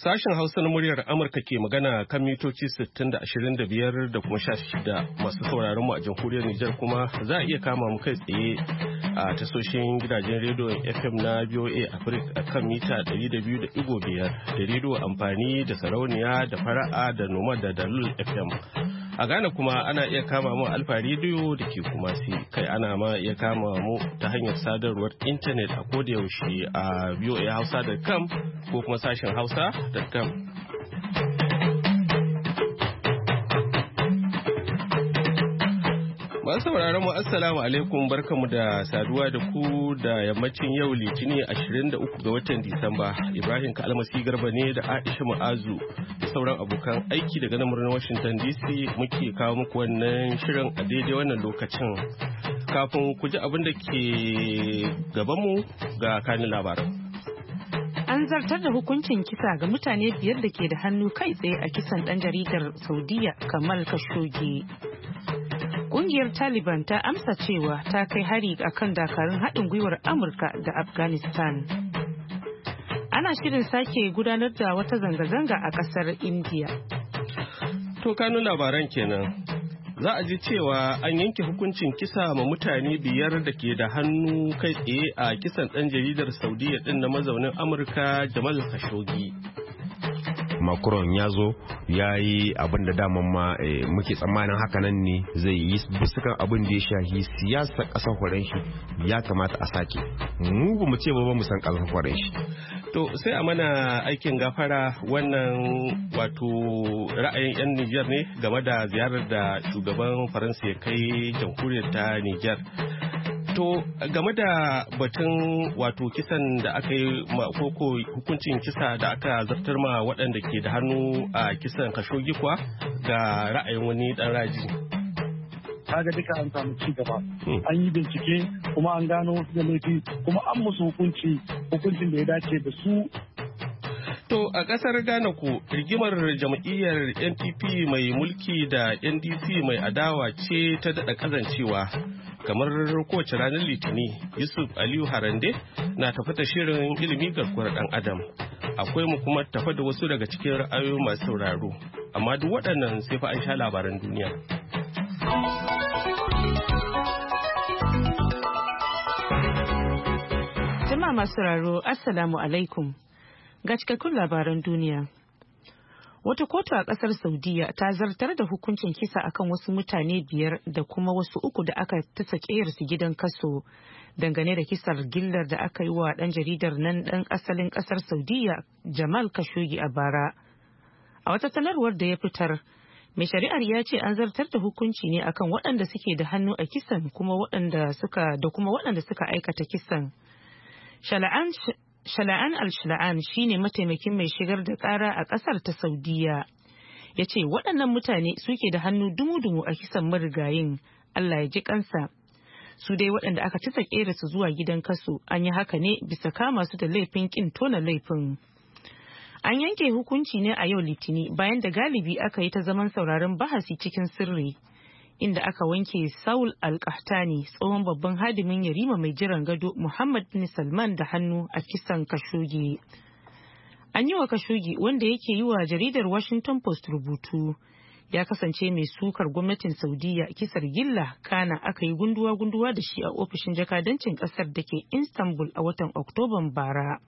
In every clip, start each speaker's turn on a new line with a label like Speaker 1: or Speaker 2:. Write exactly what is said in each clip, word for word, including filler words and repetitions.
Speaker 1: Sashen Hausa na muryar Amurka ke magana kan mitoci sittin da ashirin da biyar da kuma sha shida. Masu sauraron mu a jamhuriyar Nijar kuma za a iya kama mu kai tsaye a tasoshin gidajen rediyon F M na V O A Africa kan mita ɗari da biyu da ɗigo biyar da rediyo amfani da sarauniya da fara'a da noma da dalil F M. A Ghana kuma ana iya kama mu Alfa rediyo da ke kuma si kai ana ma iya kama mu ta hanyar sadarwar intanet a kodayaushe a v o a hausa dot com ko kuma sashen hausa dot com. Masu sauraron mu assalamu alaikum, barkamu da saduwa da ku da yammacin yau Litinin ashirin da uku ga watan Disamba. Ibrahim Kalmasi Garba ne da Aisha Mu'azu da sauran abokan aiki daga nan birnin Washington D C muke kawo muku wannan shirin a daidai wannan lokacin. Kafin ku ji abin da ke gabanmu ga kanin labaran.
Speaker 2: An zartar da hukuncin kisa ga mutane biyar da ke da hannu kai tsaye a kisan ɗan jaridar Saudiya Kamal Khashoggi. Ƙungiyar Taliban ta amsa cewa ta kai hari akan dakarun haɗin gwiwar Amurka da Afghanistan. Ana shirin sake gudanar da wata zanga-zanga a ƙasar India.
Speaker 1: To kanun labaran kenan. Za a ji cewa an yanke hukuncin kisa ma mutane biyar da ke da hannu kai tsaye a kisan ɗan jaridar Saudiya ɗin na mazaunin Amurka Jamal Khashoggi.
Speaker 3: Macron ya zo ya yi abin da daman ma muke tsammanin hakanan ne zai yi bisukan abin da ya shahi siyasar ƙasar horon shi ya kamata a sake mu ba mu ce ba mu san ƙasar horon shi.
Speaker 1: To sai a mana aikin gafara, wannan wato ra'ayin 'yan Nijar ne game da ziyarar da shugaban Faransa ya kai jamhuriyar ta Nijar. To game da batun wato kisan da aka yi koko hukuncin kisa da aka zartar ma waɗanda ke da hannu a kisan Khashoggi kuwa ga ra'ayin wani ɗan raji.
Speaker 4: Kaga duka an samu ci gaba, an yi bincike kuma an gano wasu da laifi kuma an musu hukunci hukuncin da ya dace da su.
Speaker 1: To a ƙasar Ghana ko rigimar jam'iyyar N P P mai mulki da N D C mai adawa ce ta daɗa kazancewa. Kamar kowace ranar Litini, Yusuf Aliyu Harande na tafi da shirin ilimi garkuwar ɗan Adam. Akwai mu kuma tafa da wasu daga cikin ra'ayoyi masu sauraro. Amma duk waɗannan sai fa an sha labaran duniya.
Speaker 2: Jama'a masu sauraro, Assalamu alaikum. Ga cikakkun labaran duniya. Wata kotu a kasar Saudiya ta zartar da hukuncin kisa akan wasu mutane biyar da kuma wasu uku da aka tasa su gidan kaso dangane da kisar gillar da aka yi wa ɗan jaridar nan ɗan asalin kasar Saudiya Jamal Khashoggi a bara. A wata sanarwar da ya fitar, mai shari'ar ya ce an zartar da hukunci ne akan waɗanda suke da hannu a kisan kuma waɗanda suka da kuma waɗanda suka aikata kisan. Shala'an Shala'an al-Shala'an shine mataimakin mai shigar da ƙara a ƙasar ta Saudiya. Ya ce waɗannan mutane suke da hannu dumu-dumu a kisan marigayin, Allah ya ji kansa. Su dai waɗanda aka ci tsakere su zuwa gidan kaso an yi haka ne bisa kama su da laifin ƙin tona laifin. An yanke hukunci ne a yau Litini bayan da galibi aka yi ta zaman sauraron bahasi cikin sirri, inda aka wanke Saul Al-Qahtani, tsohon babban hadimin yarima mai jiran gado Muhammad bin Salman da hannu a kisan Khashoggi. An yi wa Khashoggi, wanda yake yi wa jaridar Washington Post rubutu, ya kasance mai sukar gwamnatin Saudiya kisar gilla, kana aka yi gunduwa-gunduwa da shi a ofishin jakadancin kasar da ke Istanbul a watan Oktoban bara.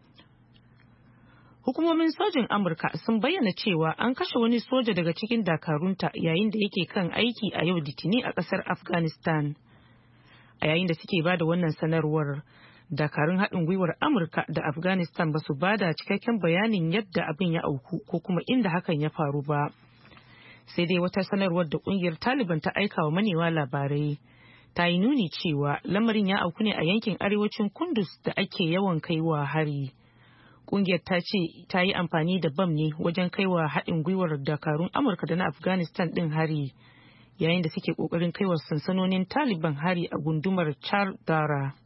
Speaker 2: Hukumomin sojin Amurka sun bayyana cewa an kashe wani soja daga cikin dakarunta yayin da yake kan aiki a yau Litini a kasar Afghanistan. A yayin da suke bada wannan sanarwar, dakarun haɗin gwiwar Amurka da Afghanistan ba su bada cikakken bayanin yadda abin ya auku ko kuma inda hakan ya faru ba. Sai dai wata sanarwar da ƙungiyar Taliban ta aika wa manema labarai ta yi nuni cewa lamarin ya auku ne a yankin arewacin Kunduz da ake yawan kaiwa hari. Kungiyar ta ce ta yi amfani da bam ne wajen kaiwa haɗin gwiwar dakarun Amurka da na Afghanistan ɗin hari, yayin da suke ƙoƙarin kaiwa sansanonin Taliban hari a gundumar Char Dara.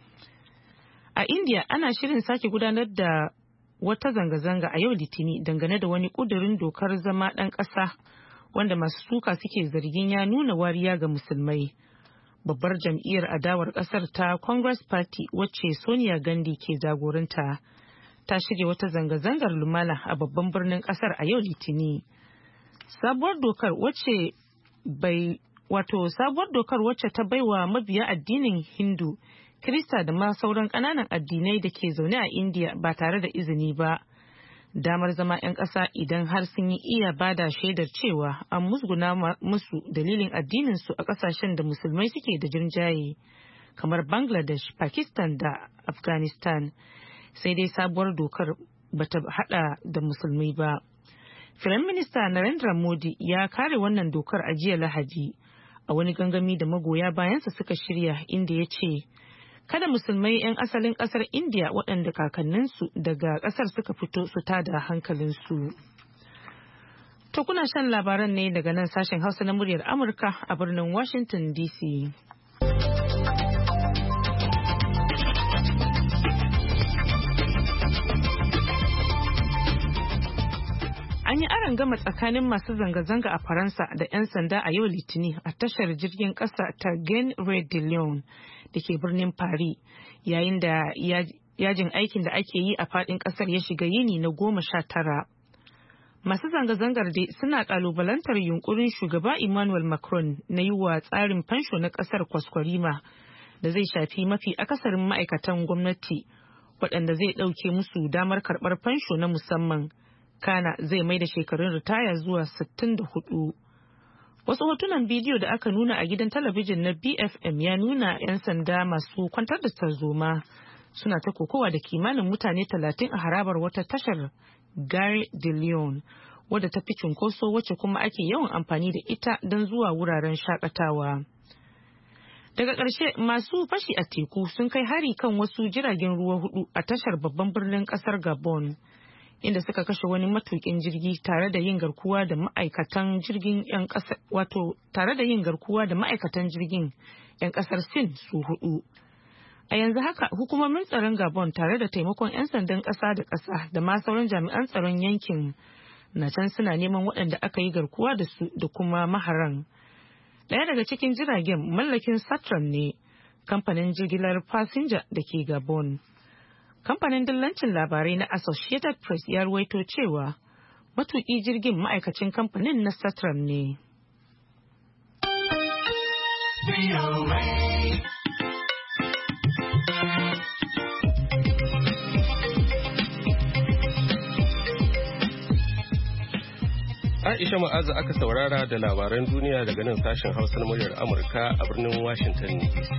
Speaker 2: A India ana shirin sake gudanar da wata zanga-zanga a yau Litini dangane da wani ƙudurin dokar zama ɗan ƙasa wanda masu suka suke zargin ya nuna wariya ga musulmai. Babbar jam'iyyar adawar ƙasar ta Congress Party, wacce Sonia Gandhi ke jagoranta, ta shirya wata zanga-zangar lumana a babban birnin kasar a yau Litini. Sabuwar dokar wacce bai wato sabuwar dokar wacce ta baiwa mabiya addinin Hindu, Kirista da ma sauran ƙananan addinai da ke zaune a India ba tare da izini ba. Damar zama 'yan ƙasa idan har sun yi iya bada shaidar cewa an musguna musu dalilin addininsu a ƙasashen da musulmai suke da jirjaye kamar Bangladesh, Pakistan da Afghanistan. Sai dai sabuwar dokar bata hada da musulmai ba. Firayim Minista Narendra Modi ya kare wannan dokar a jiya Lahadi a wani gangami da magoya bayansa suka shirya, inda ya ce kada musulmai 'yan asalin kasar India waɗanda kakanninsu daga kasar suka fito su tada hankalinsu. To kuna shan labaran ne daga nan sashen Hausa na muryar Amurka a birnin Washington D C. An yi arangama tsakanin masu zanga-zanga a Faransa da 'yan sanda a yau Litini a tashar jirgin ƙasa ta Gare de Lyon da ke birnin Paris, yayin da yajin aikin da ake yi a faɗin ƙasar ya shiga yini na goma sha tara. Masu zanga-zangar dai suna ƙalubalantar yunkurin shugaba Emmanuel Macron na yi wa tsarin fansho na ƙasar kwaskwarima da zai shafi mafi akasarin ma'aikatan gwamnati, waɗanda zai ɗauke musu damar karɓar fansho na musamman. Kana zai mai da shekarun ritaya zuwa sittin da hudu. Wasu hotunan bidiyo da aka nuna a gidan talabijin na B F M ya nuna 'yan sanda masu kwantar da tarzoma suna ta kokowa da kimanin mutane talatin a harabar wata tashar Gare de Lyon wadda ta fi cunkoso, wacce kuma ake yawan amfani da ita don zuwa wuraren shakatawa. Daga ƙarshe, masu fashi a teku sun kai hari kan wasu jiragen ruwa hudu a tashar babban birnin ƙasar Gabon, inda suka kashe wani matukin jirgi tare da yin garkuwa da ma'aikatan jirgin yan ƙasa wato tare da yin garkuwa da ma'aikatan jirgin yan ƙasar Sin su hudu. A yanzu haka hukumomin tsaron Gabon tare da taimakon 'yan sandan ƙasa da ƙasa da ma sauran jami'an tsaron yankin na can suna neman waɗanda aka yi garkuwa da su da kuma maharan. Ɗaya daga cikin jiragen mallakin Satram ne, kamfanin jigilar fasinja da ke Gabon. Kamfanin dillancin labarai na Associated Press ya ruwaito cewa matuƙi jirgin ma'aikacin kamfanin na Satram ne.
Speaker 1: Aisha Ma'aza aka saurara da labaran duniya daga nan sashen Hausa na muryar Amurka a birnin Washington D C.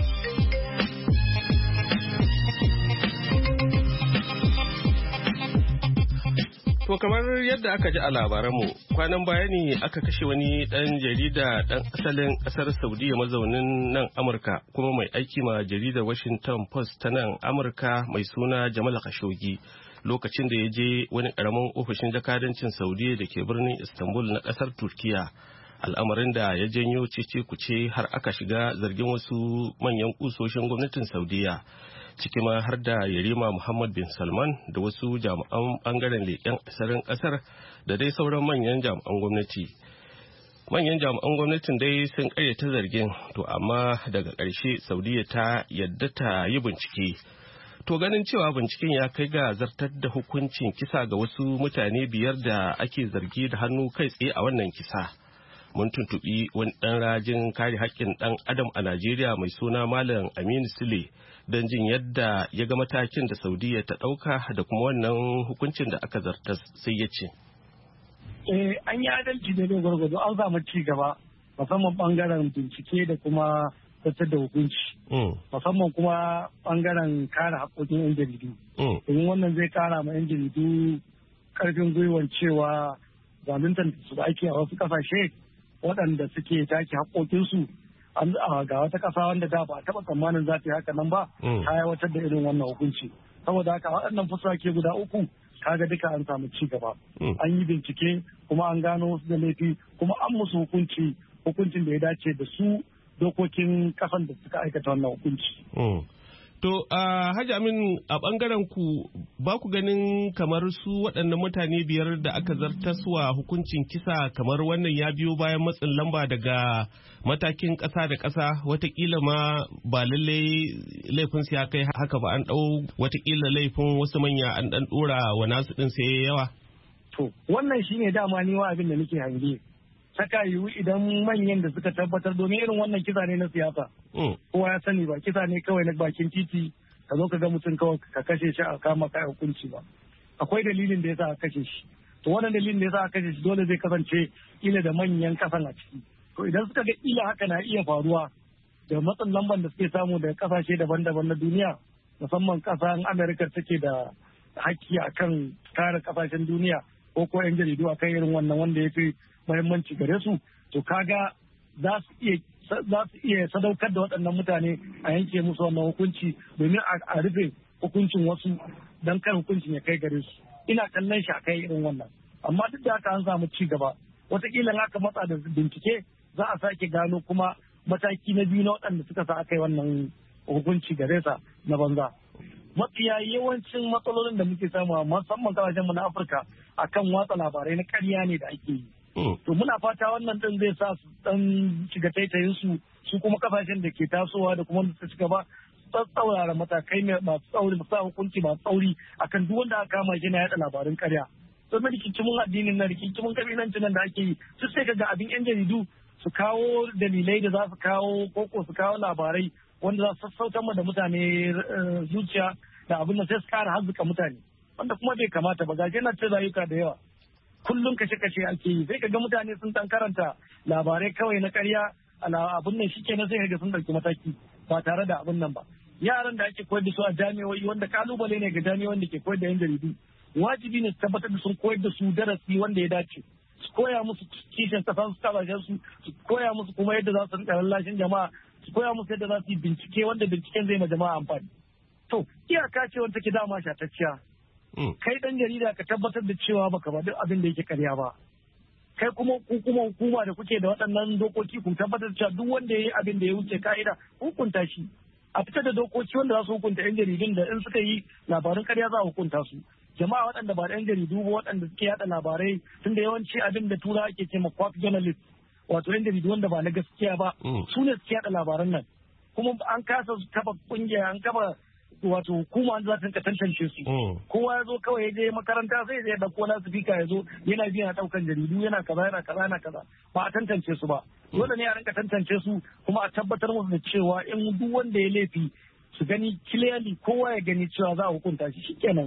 Speaker 1: To kamar yadda aka ji a labaranmu, kwanan baya ne aka kashe wani ɗan jarida ɗan asalin ƙasar Saudiya mazaunin nan Amurka kuma mai aiki ma jaridar Washington Post ta nan Amurka mai suna Jamal Khashoggi lokacin da ya je wani ƙaramin ofishin jakadancin Saudiya da ke birnin Istanbul na ƙasar Turkiya. Al'amarin da ya janyo cece kuce har aka shiga zargin wasu manyan kusoshin gwamnatin Saudiya, ciki ma har da Yarima Muhammad bin Salman da wasu jami'an bangaren leƙen asirin ƙasar da dai sauran manyan jami'an gwamnati. Manyan jami'an gwamnatin dai sun ƙaryata zargin, to amma daga ƙarshe Saudiya ta yadda ta yi bincike. To ganin cewa binciken ya kai ga zartar da hukuncin kisa ga wasu mutane biyar da ake zargi da hannu kai tsaye a wannan kisa. Mun tuntuɓi wani ɗan rajin kare haƙƙin ɗan adam a Najeriya mai suna Malam Aminu Sule don jin yadda ya ga matakin da Saudiya ta ɗauka da kuma wannan hukuncin da aka zartar, sai ya ce.
Speaker 4: Eh, an yi adalci da gwargwado, an samu ci gaba musamman ɓangaren bincike da kuma tattar da hukunci. Musamman kuma ɓangaren kare haƙƙoƙin 'yan jaridu. Domin wannan zai kara ma 'yan jaridu ƙarfin gwiwar cewa zaluntar su da ake a wasu ƙasashe waɗanda suke take haƙoƙinsu ga wata ƙasa wanda da ba a taɓa tsammanin za ta yi haka nan ba ta aiwatar da irin wannan hukunci. Saboda haka waɗannan fusake guda uku kaga duka an samu ci gaba. An yi bincike kuma an gano su da laifi kuma an musu hukunci hukuncin da ya dace da su dokokin ƙasan da suka aikata wannan hukunci.
Speaker 1: To, uh, Hajji Amin, a ɓangaren ku ba ku ganin kamar su waɗannan mutane biyar da aka zartaswa hukuncin kisa kamar wannan ya biyo bayan matsin lamba daga matakin ƙasa da ƙasa, watakila ma ba lallai laifin ya kai haka ba, an ɗau watakila laifin wasu manya an ɗan ɗora wa nasu ɗin sai yawa?
Speaker 4: To, wannan shine dama ni wa abin da nake hange. Saka yiwu idan manyan da suka tabbatar domin irin wannan kisa ne na siyasa. Kowa ya sani ba kisa ne kawai na bakin titi ka zo ka ga mutum kawai ka kashe shi a kama kai hukunci ba. Akwai dalilin da yasa aka kashe shi. To wannan dalilin da yasa aka kashe shi dole zai kasance ila da manyan kasan a ciki. To idan suka ga ila haka na iya faruwa da matsin lamban da suke samu daga kasashe daban-daban na duniya, musamman kasan Amerika take da haƙƙi akan kare kasashen duniya ko ko 'yan jaridu akan irin wannan wanda ya fi muhimmanci gare su, to kaga za su iya za su iya sadaukar da waɗannan mutane a yanke musu wannan hukunci domin a rufe hukuncin wasu don kar hukuncin ya kai gare su. Ina kallon shi a kai irin wannan, amma duk da haka an samu ci gaba. Wataƙila in aka matsa da bincike za a sake gano kuma mataki na biyu na waɗanda suka sa aka yi wannan hukunci gare sa na banza. Mafiya yawancin matsalolin da muke samu musamman kasashen mu na Afirka akan watsa labarai na ƙarya ne da ake yi. To muna fata wannan din zai sa su dan shiga taitayin su su kuma kasashen da ke tasowa da kuma da suka ci gaba tsaurara matakai masu tsauri masu hukunci masu tsauri akan duk wanda aka kama shi na yada labarin ƙarya. To na rikincimin addinin na rikincimin kabilancin nan da ake yi su sai kaga abin yan jaridu su kawo dalilai da za su kawo koko su kawo labarai wanda za su sassautar da mutane zuciya da abin da sai su kara hazzuka mutane wanda kuma bai kamata ba gashi yana cin rayuka da yawa. Kullum kashe-kashe ake yi sai kaga mutane sun dan karanta labarai kawai na ƙarya abin nan shikenan sai kaga sun ɗauki mataki ba tare da abin nan ba. Yaran da ake koyar da su a jami'o'i wanda kalubale ne ga jami'o'in da ke koyar da yan jaridu, wajibi ne su tabbatar da sun koyar da su darasi wanda ya dace, su koya musu kishin kasan su kasashen su, su koya musu kuma yadda za su rika lallashin jama'a, su koya musu yadda za su yi bincike wanda binciken zai ma jama'a amfani. To iyaka ce wanda take dama shatacciya. Kai dan jarida ka tabbatar da cewa baka ba duk abin da yake karya ba. Kai kuma ku kuma hukuma da kuke da waɗannan dokoki ku tabbatar da cewa duk wanda yayi abin da ya wuce ka'ida hukunta shi. A fitar da dokoki wanda za su hukunta yan jaridun da in suka yi labarin karya za a hukunta su. Jama'a waɗanda ba da yan jaridu ba waɗanda suke yada labarai tunda yawanci abin da tura ake ce ma quack journalist wato yan jaridu wanda ba na gaskiya ba su ne suke yada labaran nan. Kuma an kasa su kafa kungiya an kafa wato hukuma za ta tantance su. Kowa ya zo kawai ya je makaranta sai zai dauko na sifika ya zo yana biyan daukan jaridu yana kaza yana kaza yana kaza ba a tantance su ba. Dole ne a rinka tantance su kuma a tabbatar musu da cewa in duk wanda ya laifi su gani clearly kowa ya gani cewa za a hukunta shi shikenan.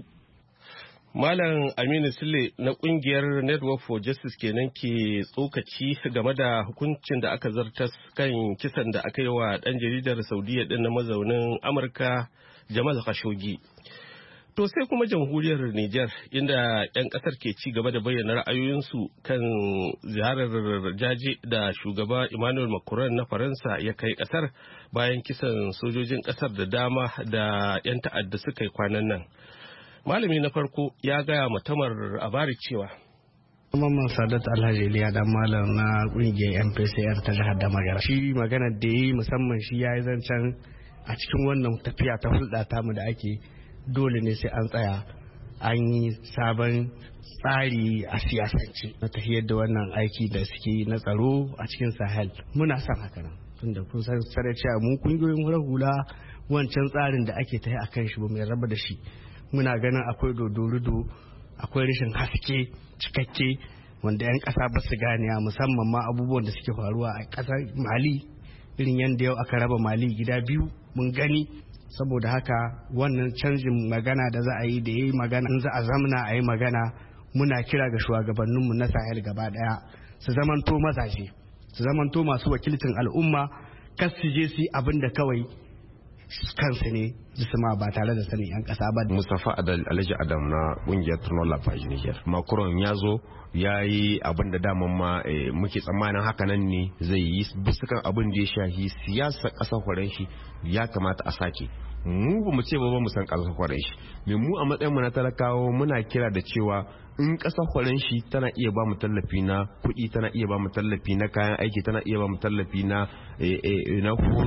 Speaker 1: Malam Aminu Sule na kungiyar Network for Justice kenan ke tsokaci game da hukuncin da aka zartas kan kisan da aka yi wa ɗan jaridar Saudiya ɗin na mazaunin Amurka Jamal Khashoggi. To sai kuma jamhuriyar Nijar inda 'yan ƙasar ke ci gaba da bayyana ra'ayoyinsu kan ziyarar jaje da shugaba Emmanuel Macron na Faransa ya kai ƙasar bayan kisan sojojin ƙasar da dama da 'yan ta'adda suka yi kwanan nan. Malami na farko ya gaya matamar abari cewa
Speaker 5: Mamman Sadat Alhaji Iliya dan malam na kungiyar M P C R ta jihar da Magara. Shi magana da yi musamman shi ya yi zancen a cikin wannan tafiya ta hulɗa tamu da ake dole ne sai an tsaya an yi sabon tsari a siyasance na tafiyar da wannan aiki da suke na tsaro a cikin Sahel. Muna son haka nan tunda kun san sanar cewa mu kungiyoyin hula wancan tsarin da ake tafi akan shi ba mai raba da shi. Muna ganin akwai dodorudo akwai rashin haske cikakke wanda 'yan ƙasa ba su gane musamman ma abubuwan da suke faruwa a ƙasar Mali irin yadda yau aka raba Mali gida biyu mun gani saboda haka wannan canjin magana da za a yi da ya yi magana in za a zamana a yi magana muna kira ga shugabanninmu na Sahel gaba daya su zamanto mazaje su zamanto masu wakilcin al'umma kas su je su yi abin da kawai kansu ne jisima ba tare da sanin 'yan kasa ba.
Speaker 3: Mustapha Alhaji Adam na kungiyar Tournon La Page Niger. Macron ya zo ya yi abin da daman ma muke tsammanin haka nan ne zai yi bisukan abin da ya shahi siyasar ƙasar horon shi ya kamata a sake. Mu ba mu ce ba mu san ƙasar horon shi. Me mu a matsayin mu na talakawa muna kira da cewa in ƙasar horon shi tana iya ba mu tallafi na kuɗi, tana iya ba mu tallafi na kayan aiki, tana iya ba mu tallafi na na horo,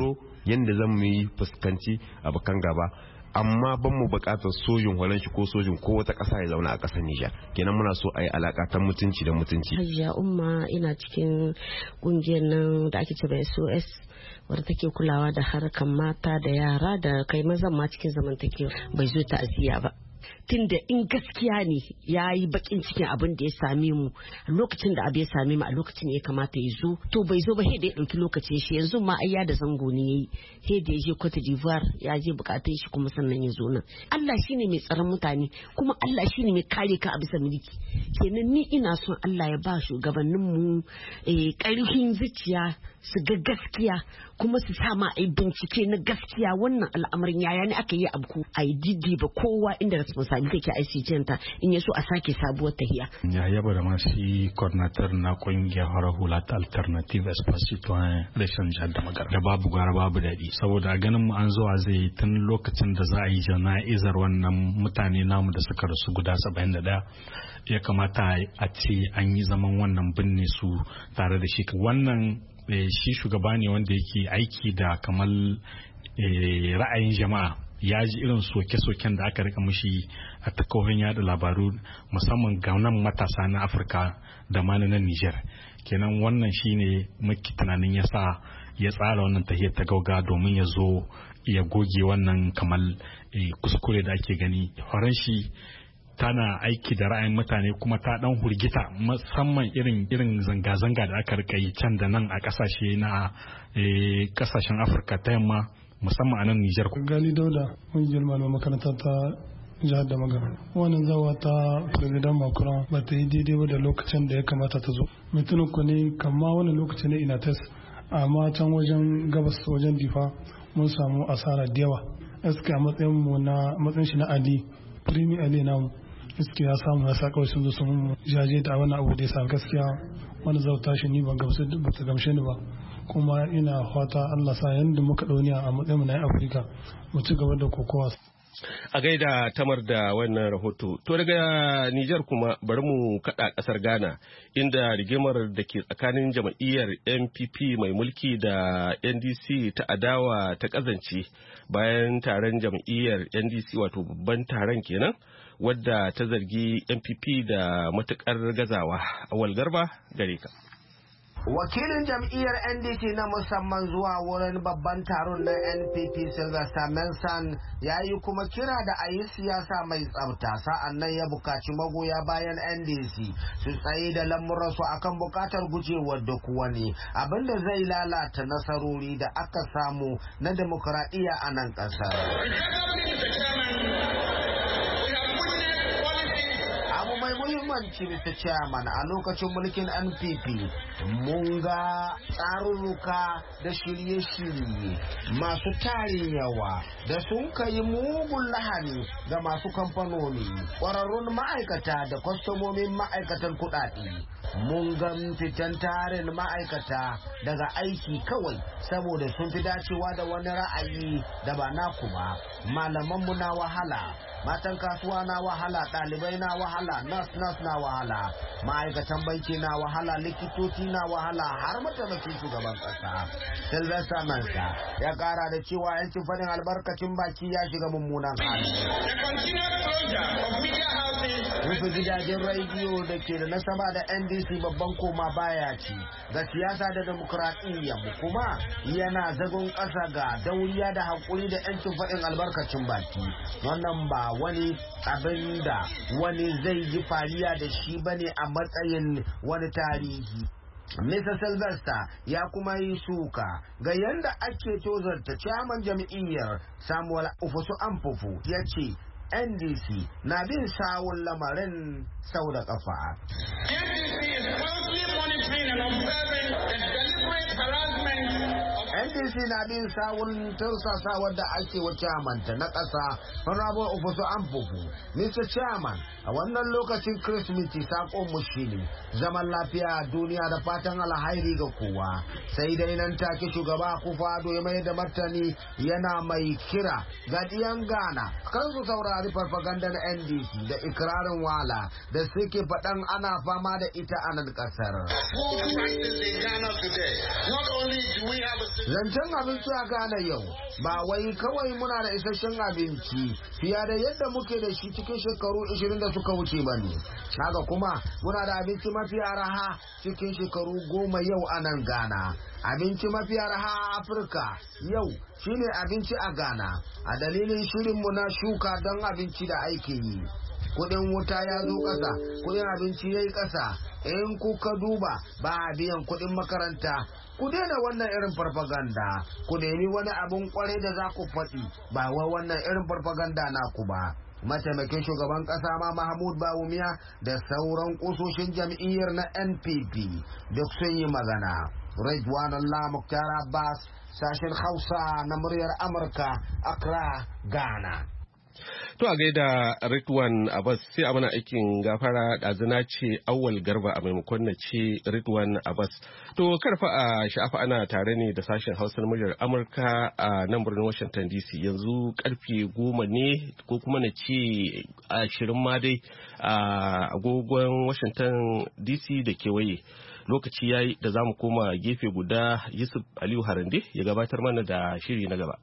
Speaker 3: yanda zan mu yi fuskanci abokan gaba, amma ban mu bukatar sojin holanshi ko sojin ko wata ƙasa ya zauna a ƙasar Nijar. Kenan muna so a yi alaƙa ta mutunci da mutunci.
Speaker 6: Hajiya Umma, ina cikin ƙungiyar nan da ake cewa S O S wadda take kulawa da harkan mata da yara da kai mazan ma cikin zamantakewa. Bai zo ta'aziyya ba. Tunda in gaskiya ne ya yi bakin cikin abin da ya same mu a lokacin da abu ya same mu a lokacin ya kamata ya zo, to bai zo ba, sai da ya dauki lokacin shi. Yanzu ma ai ya da zango ne yayi, sai da ya je Cote d'Ivoire ya je bukatun shi kuma sannan ya zo nan. Allah shine mai tsaron mutane, kuma Allah shine mai kare ka a bisa mulki. Kenan ni ina son Allah ya ba shugabannin mu eh karfin zuciya su ga gaskiya, kuma su sa ma ai bincike na gaskiya wannan al'amarin yaya ne aka yi abu, ai diddi ba kowa inda responsibility ke I C J ta in yaso a sake sabuwar tahiya.
Speaker 7: Ya yaba da masu coordinator na kungiyar hara hula ta Alternative Espace Citoyen Reshen Jihar da Magara. Da babu gara babu daɗi, saboda ganin mu an zuwa zai tun lokacin da za a yi jana'izar wannan mutane namu da suka rasu guda saba'in da ɗaya. Ya kamata a ce an yi zaman wannan binne su tare da shi. Wannan shi shugaba ne wanda yake aiki da kamar ra'ayin jama'a. Ya ji irin soke-soken da aka rika mushi a takofin yada labaru, musamman ga nan matasa na Afirka da ma na Niger. Kenan wannan shine muke tunanin ya sa ya tsara wannan tahiyar ta gauga domin ya zo ya goge wannan kamar kuskure da ake gani. Horon shi tana aiki da ra'ayin mutane, kuma ta dan hurgita, musamman irin irin zanga-zanga da aka rika yi can da nan a kasashe na kasashen Afirka ta yamma, musamman a nan Nijar.
Speaker 8: Gali Dauda, ƙungiyar malaman makaranta ta jihar da Magana. Wannan zawa ta President Macron ba ta yi daidai ba da lokacin da ya kamata ta zo. Mutumin ku ne kama wani lokaci ne ina tes, amma can wajen gabas wajen difa mun samu asara da yawa. Eske a matsayin mu na matsayin shi na Ali, Primi Ali namu. Eske ya samu ya sa kawai sun zo sun jaje da wani abu da ya sa gaskiya wani zauta shi ni ban gamsu ba ta gamshe ni ba. Kuma ina fata Allah sa yanda muka dauniya a matsayin na Afirka mu ci gaba da kokowa.
Speaker 1: A gaida Tamar da wannan rahoto. To daga Nijar kuma bari mu kada kasar Ghana, inda rigimar da ke tsakanin jam'iyyar N P P mai mulki da N D C ta adawa ta kazance bayan taron jam'iyyar N D C, wato babban taron kenan, wadda ta zargi N P P da matukar gazawa. Awal Garba gare ka.
Speaker 9: Wakilin jam'iyyar N D C na musamman zuwa wurin babban taron na N P P Sylvester Mensah ya yi kuma kira da a yi siyasa mai tsafta, sa'an nan ya bukaci magoya bayan N D C su tsaye da lamuransu akan bukatar gujewar duk wani abinda zai lalata nasarori da aka samu na demokradiyya a nan ƙasar. Muhimmanci Mister Chairman, a lokacin mulkin N P P mun ga tsarurruka da shirye-shirye masu tarin yawa da sun kai mugun lahani ga masu kamfanoni, ƙwararrun ma'aikata da kwastomomin ma'aikatan kuɗaɗe. Mun ga fitan tarin ma'aikata daga aiki kawai saboda sun fi dacewa da wani ra'ayi da ba naku ba. Malamanmu na wahala, matan kasuwa na wahala, ɗalibai na wahala, nas nas na wahala, ma'aikatan banki na wahala, likitoci na wahala, har mataimakin shugaban ƙasa. Sylvester Mensah ya ƙara da cewa yancin faɗin albarkacin baki ya shiga mummunan hali. Rufe gidajen rediyo da ke da nasaba da N D C babban koma baya ci ga siyasa da demokuraɗiyya mu, kuma yana zagon ƙasa ga dauriya da haƙuri da yancin faɗin albarkacin baki. Wannan ba wani abin da wani zai yi fariya da shi bane a matsayin wani tarihi. Mister Sylvester ya kuma yi suka ga yanda ake tozarta chairman jam'iyyar Samuel Ofosu Amfufu, ya ce N D C na bin sawun lamarin sau da kafa.
Speaker 10: N D C is closely monitoring and observing the deliberate harassment.
Speaker 9: N D C na bin sawun tursasawar da ake wa chamanta na ƙasa Honorable Ofosu Amfufu. Mister Chairman, a wannan lokacin Kirsimeti sakon mu shine zaman lafiya a duniya da fatan alhairi ga kowa. Sai dai nan take shugaba Akufo-Addo ya mai da martani yana mai kira ga diyan Ghana kan su saurari farfagandar N D C da ikirarin wala da suke faɗan ana fama da ita a nan ƙasar. Zancen abinci a Ghana yau ba wai kawai muna da isasshen abinci fiye da yadda muke da shi cikin shekaru ashirin da suka wuce ba ne. Haka kuma muna da abinci mafi araha cikin shekaru goma yau a nan Ghana. Abinci mafi araha a Afirka yau shine abinci a Ghana a dalilin shirinmu na shuka don abinci da aiki yi. Kudin wuta ya zo ƙasa, kudin abinci ya yi ƙasa, in kuka duba ba a biyan kudin makaranta. Ku daina wannan irin farfaganda, ku nemi wani abin kwarai da za ku faɗi ba wa wannan irin farfaganda naku ba. Mataimakin shugaban ƙasa ma Mahmud Bawumia da sauran kusoshin jam'iyyar na N P P duk sun yi magana. Ridwanullah Mukhtar Abbas, sashen Hausa na muryar Amurka, Accra, Ghana.
Speaker 1: To a gaida Ridwan Abbas sai a mana aikin gafara ɗazuna ce Awwal Garba a maimakon na ce Ridwan Abbas. To karfa a sha'afa ana tare ne da sashen Hausar muryar Amurka a nan birnin Washington D C yanzu karfe goma ne ko kuma na ce ashirin ma dai a agogon Washington D C da kewaye. Lokaci yayi da za mu koma gefe guda Yusuf Aliyu Harande ya gabatar mana da shiri na gaba.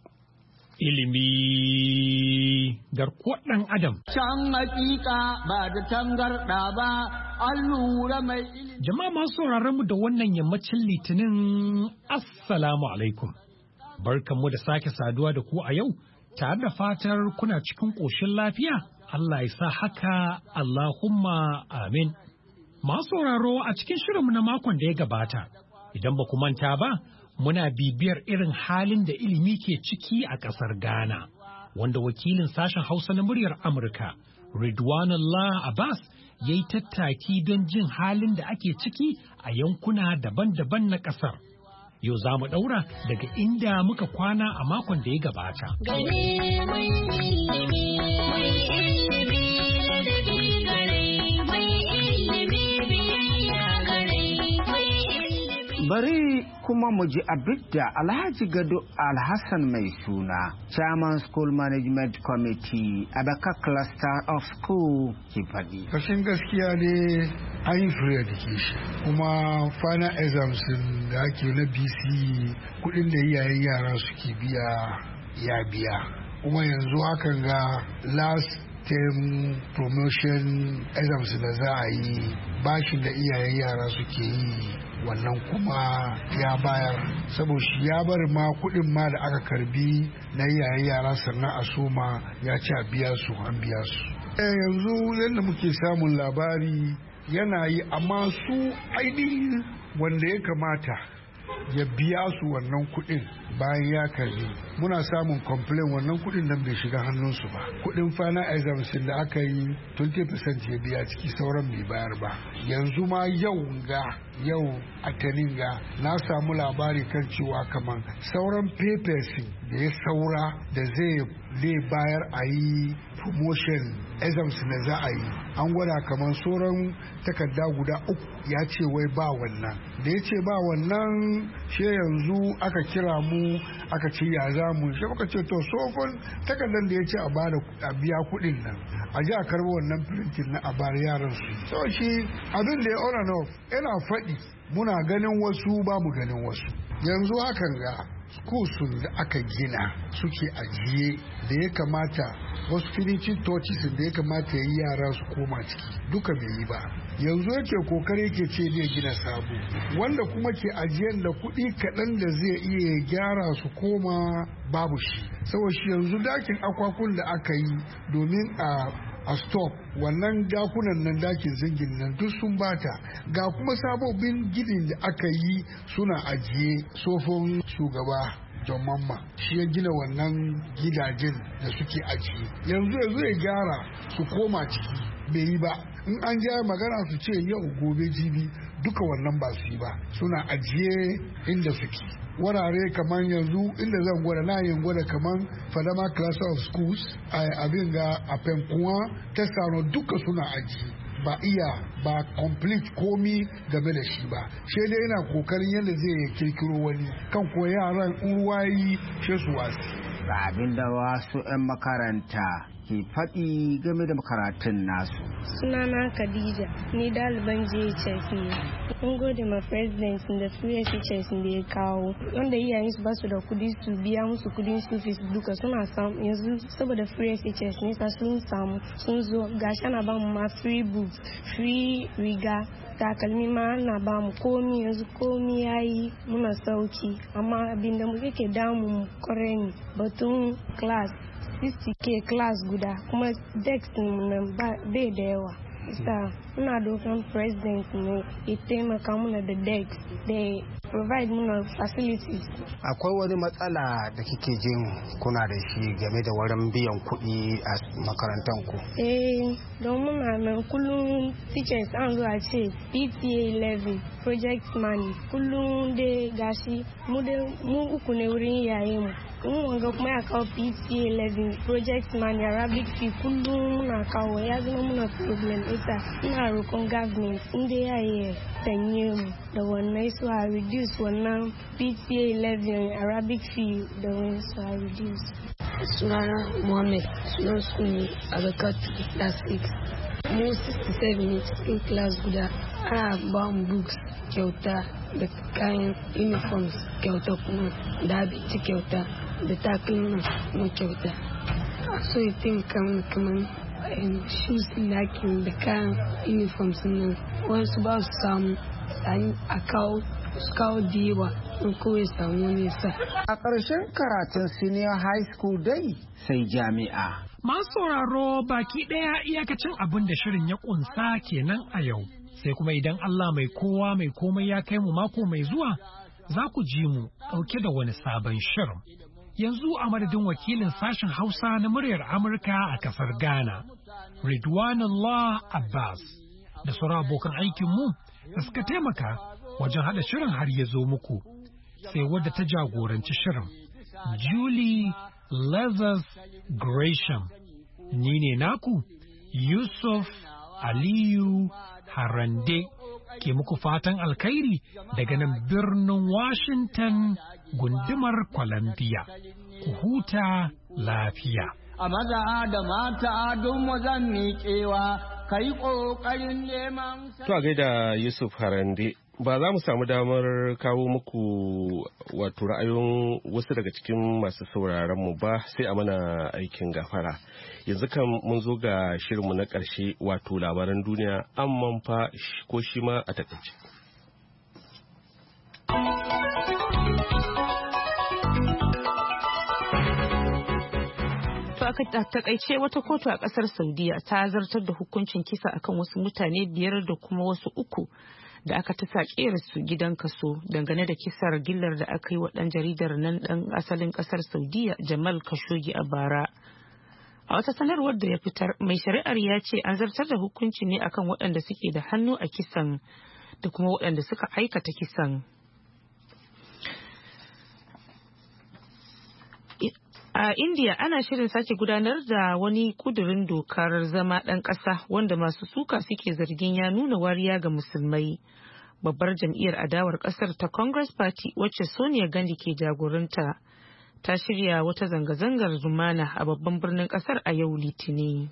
Speaker 11: Ilimi garkuwar ɗan Adam.
Speaker 12: Can hakika ba da tangarɗa ba, an lura mai ilimi.
Speaker 11: Jama'a masu sauraron mu da wannan yammacin Litinin, Assalamu alaikum. Barkanmu da sake saduwa da ku a yau, tare da fatar kuna cikin ƙoshin lafiya. Allah ya sa haka, Allahumma amin. Masu sauraro a cikin shirinmu na makon da ya gabata, idan ba ku manta ba, muna bibiyar irin halin da ilimi ke ciki a ƙasar Ghana, wanda wakilin sashen Hausa na muryar Amurka, Ridwanullah Abbas, ya yi tattaki don jin halin da ake ciki a yankuna daban-daban na ƙasar. Yau za mu ɗaura daga inda muka kwana a makon da ya gabata.
Speaker 13: Gare mai ilimi, mai ilimi, ladabi gare, mai ilimi, biyayya gare, mai ilimi.
Speaker 14: Bari kuma mu ji abin da Alhaji Gado Alhassan mai suna Chairman School Management Committee a Baka Cluster of School ke faɗi.
Speaker 15: Kashin gaskiya ne an yi free education kuma final exams da ake na B C kudin da iyayen yara suke biya ya biya. Kuma yanzu hakan ga last term promotion exams da za a yi bashin da iyayen yara suke yi wannan kuma ya bayar saboda shi ya bar ma kudin ma da aka karbi na iyayen yara sannan a soma ya ci a biya su an biya su yanzu yadda muke samun labari yana yi amma su ainihin wanda ya kamata ya biya su wannan kudin bayan ya karbi muna samun complain wannan kudin nan bai shiga hannunsu ba kudin final exams da aka yi twenty percent ya biya ciki sauran bai bayar ba yanzu ma yau ga yau a taninga na samu labari kan cewa kaman sauran papers da ya saura da zai zai bayar a yi promotion exams na za a yi an gwada kamar sauran takarda guda uku ya ce wai ba wannan da ya ce ba wannan shi yanzu aka kira mu aka ce ya za mu shi muka ce to sofon takardar da ya ce a bada a biya kuɗin nan a ji a karbi wannan printing na a bar yaran su so shi abin da ya on and off yana faɗi muna ganin wasu ba mu ganin wasu yanzu hakan ga schools da aka gina suke ajiye da ya kamata wasu finishing touches da ya kamata ya yi yara su koma ciki duka bai yi ba yanzu yake kokari yake ce zai gina sabo wanda kuma ke ajiyar da kuɗi kaɗan da zai iya gyara su koma babu shi saboda shi yanzu dakin akwakun da aka yi domin a a stop wannan dakunan nan dakin zingin nan duk sun bata ga kuma sabobin ginin da aka yi suna ajiye tsofin shugaba John Mamma shi ya gina wannan gidajen da suke ajiye yanzu yanzu ya gyara su koma ciki bai yi ba in an ja magana su ce yau gobe jibi duka wannan ba su yi ba suna ajiye inda suke wurare kamar yanzu inda zan gwada na yin gwada kamar Fadama Class of Schools a abin ga a Penkuwa Tesano duka suna ajiye ba iya ba complete komi game da shi ba shi dai yana kokarin yadda zai kirkiro wani kan koya yaran ruwayi shi su wasu
Speaker 14: ga abin da wasu 'yan makaranta ke faɗi game da karatun nasu.
Speaker 16: Sunana Khadija, ni ɗaliban J H S ne. Mun gode ma president da free S H S da ya kawo. Wanda iyayen su ba su da kudi su biya musu kudin school fees duka suna samu yanzu saboda free S H S ne sa sun samu sun zo gashi ana ba mu ma free books, free riga, takalmi ma ana ba mu komi yanzu komi yayi muna sauki amma abinda mu yake damu mu kore ne batun class sixty k class guda kuma desk mu nan bai da yawa. Isa muna dokan president ne ya taimaka muna da desk da provide muna facilities.
Speaker 14: Akwai wani matsala da kike jin kuna da shi game da wurin biyan kuɗi a makarantar ku?
Speaker 16: Eh, don muna nan kullum teachers an zuwa ce P T A eleven project money kullum dai gashi mu mu uku ne wurin iyaye mu. Mun wanga kuma ya kawo P T A eleven project money Arabic fee kullum muna kawo ya zama muna problem ita ina roƙon government inda ya yi sanye mu da wannan su a reduce wannan P T A eleven Arabic fee da wani su a reduce.
Speaker 17: Sunana Mohammed sunan su ne a Bakatu class six. Mu sixty-seven ne cikin class guda ana ba mu books kyauta da kayan uniforms kyauta kuma da abinci kyauta da takalma na kyauta. A so ya taimaka mana kamar shoes lakin da kayan uniforms nan wasu ba su samu a kawo su kawo da yawa in kawai samu nesa.
Speaker 14: A ƙarshen karatun senior high school dai sai jami'a.
Speaker 11: Masu sauraro baki ɗaya iyakacin abin da shirin ya ƙunsa kenan a yau. Sai kuma idan Allah mai kowa mai komai ya kai mu mako mai zuwa za ku ji mu ɗauke da wani sabon shirin. Yanzu a madadin wakilin sashen Hausa na muryar Amurka a kasar Ghana, Ridwanullah Abbas, da sauran abokan aikinmu da suka taimaka wajen haɗa shirin har ya zo muku, sai wadda ta jagoranci shirin, Julie Lazarus Gresham. Ni ne naku, Yusuf Aliyu Harande, ke muku fatan alkhairi daga nan birnin Washington gundumar Columbia. Ku huta lafiya.
Speaker 12: A maza da mata don wazan miƙewa, ka yi ƙoƙarin neman...
Speaker 1: To a gaida Yusuf Harande, ba za mu samu damar kawo muku wato ra'ayoyin wasu daga cikin masu sauraron mu ba sai a mana aikin gafara. Yanzu kan mun zo ga shirinmu na ƙarshe wato labaran duniya amman fa ko shi ma a takaice.
Speaker 2: A takaice wata kotu a kasar Saudiya ta zartar da hukuncin kisa akan wasu mutane biyar da kuma wasu uku da aka ta sakiyar su gidan kaso dangane da kisar gillar da aka yi wa ɗan jaridar nan ɗan asalin kasar Saudiya Jamal Khashoggi a bara. A wata sanarwar da ya fitar, mai shari'ar ya ce an zartar da hukunci ne akan waɗanda suke da hannu a kisan da kuma waɗanda suka aikata kisan. A India ana shirin sake gudanar da wani kudurin dokar zama ɗan ƙasa wanda masu suka suke zargin ya nuna wariya ga musulmai. Babbar jam'iyyar adawar ƙasar ta Congress Party wacce Sonia Gandhi ke jagoranta ta shirya wata zanga-zangar lumana a babban birnin ƙasar a yau Litinin.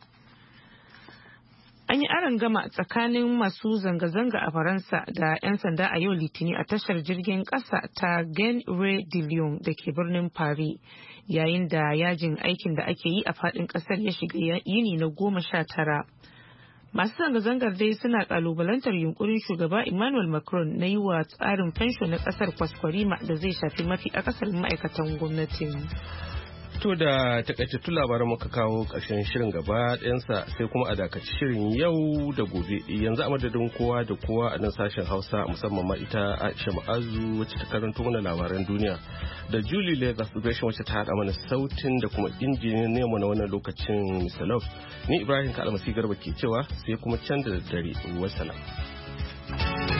Speaker 2: An yi arangama tsakanin masu zanga-zanga a Faransa da 'yan sanda a yau Litinin a tashar jirgin ƙasa ta Gare de Lyon da ke birnin Paris, yayin da yajin aikin da ake yi a faɗin ƙasar ya shiga yini na goma sha tara. Masu zanga-zangar dai suna ƙalubalantar yunkurin shugaba Emmanuel Macron na yi wa tsarin fensho na ƙasar kwaskwarima da zai shafi mafi akasarin ma'aikatan gwamnatin.
Speaker 1: To da takaitattun labaran muka kawo ƙarshen shirin gaba ɗayansa sai kuma a dakaci shirin yau da gobe. Yanzu a madadin kowa da kowa a nan sashen Hausa musamman ma ita Aisha Ma'azu wacce ta karanto mana labaran duniya da Julie Legas Gresham wacce ta haɗa mana sautin da kuma injiniyan nemo na wannan lokacin Mister Love. Ni Ibrahim Kalmasi Garba ke cewa sai kuma can da daddare. Wassalam.